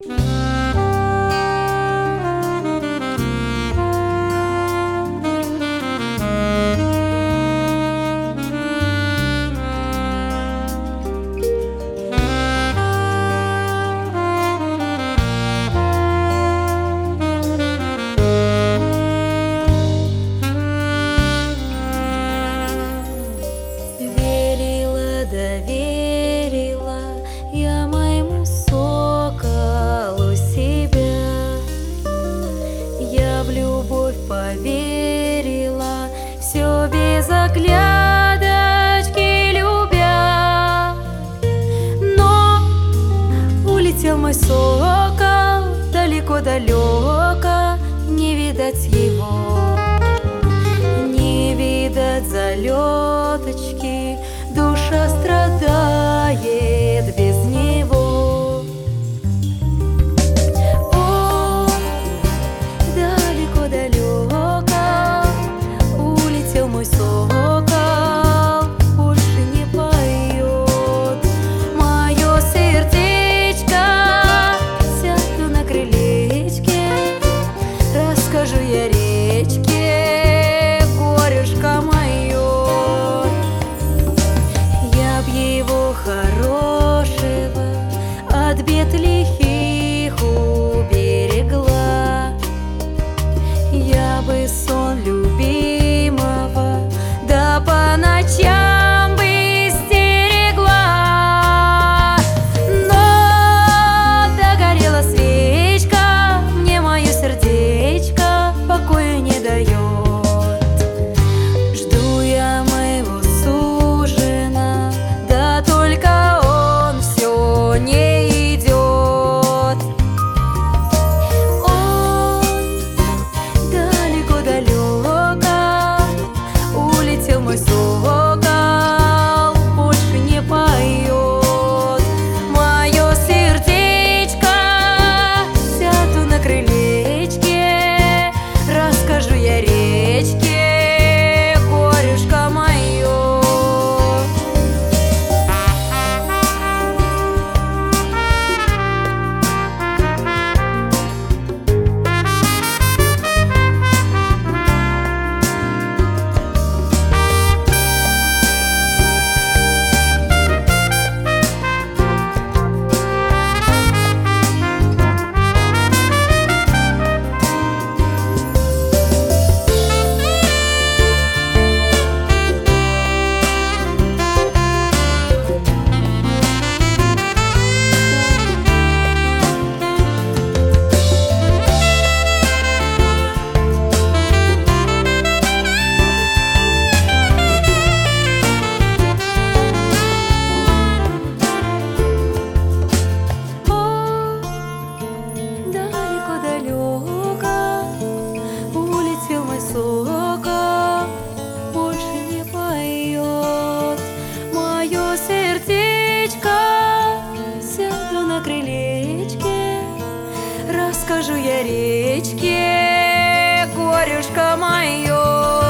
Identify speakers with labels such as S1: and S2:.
S1: Доверила я моему соколу себя, я в любовь поверила, все без оглядочки любя. Но улетел мой сокол далеко-далеко, не видать его, не видать залеточки. Душа страдает без него. О, далеко-далеко улетел мой сокол, больше не поет. Мое сердечко, сяду на крылечке, расскажу я речке горюшка мое. Его хорошего от бед лихих уберегла, я бы сон любимого да по ночам бы стерегла. Но догорела свечка, мне мое сердечко покоя не дает. Жду я моего суженого, да только он все не идет. Он далеко-далеко улетел мой сокол, больше не поет. Мое сердечко, сяду на крылечке, расскажу я речке горюшка мое. Сокол больше не поет. Мое сердечко, сяду на крылечке, расскажу я речке горюшка мое.